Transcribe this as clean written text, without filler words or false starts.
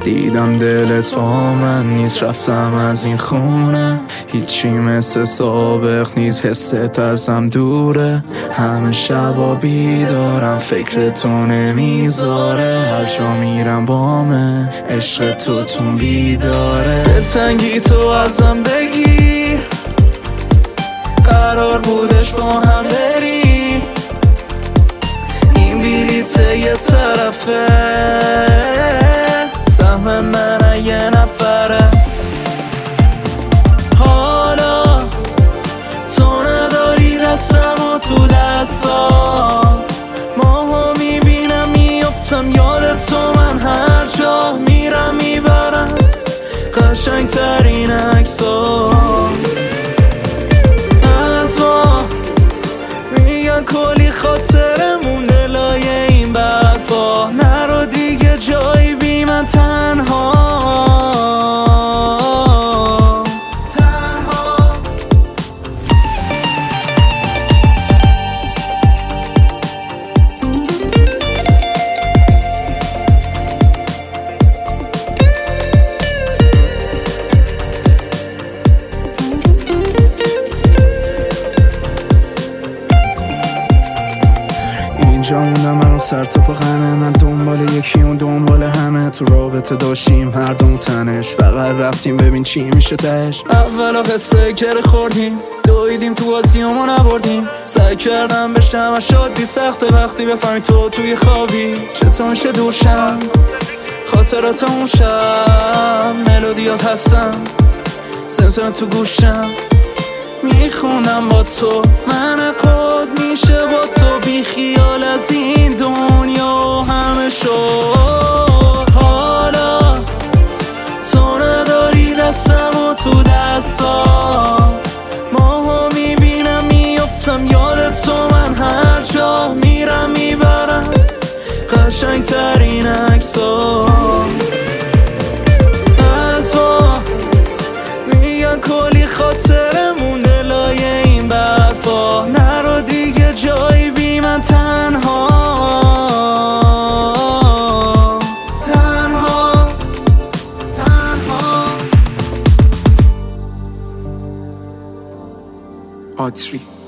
دیدم دلت با من نیست، رفتم از این خونه. هیچی مثل سابق نیست، حست ازم دوره. همه شبا بیدارم، فکر تو نمیذاره. هر جا میرم بامه، عشق تو بیداره. دلتنگی تو ازم بگیر، قرار بودش با هم بری. این بلیط یه طرفه، سهم من یه نفره. حالا تو نداری دستم و تو دستا، ماهو میبینم میافتم یاد تو. من هر جا میرم میبرم قشنگ ترین عکسا از ما. میگن کلی خاطره مونده لای این برفا، نرو دیگه جایی بی من تنها. اینجا موندم من رو سر تا پا غمه، من دنبال یکی اون دنبال همه. تو رابطه داشتیم هر دوم تنش، فقط رفتیم ببین چی میشه تهش. اولا قصه گره خوردیم، دویدیم تو بازیامو نبردیم. سعی کردم بشم شادی، سخته وقتی بفهمی تو توی خوابی. چطور میشه دوشم خاطرات اون شب، ملودیات هستم سمسم تو گوشم. میخونم با تو من قد میشه با تو، بی خیال از این دنیا همه شد. حالا تو نداری دستم و تو دستا، ماهو میبینم میافتم یاد تو. من هر جا میرم میبرم قشنگ ترین عکسا از ما. میگن کلی خاطره مونده لای این برفا، نرو دیگه جایی بی من تنها. آتری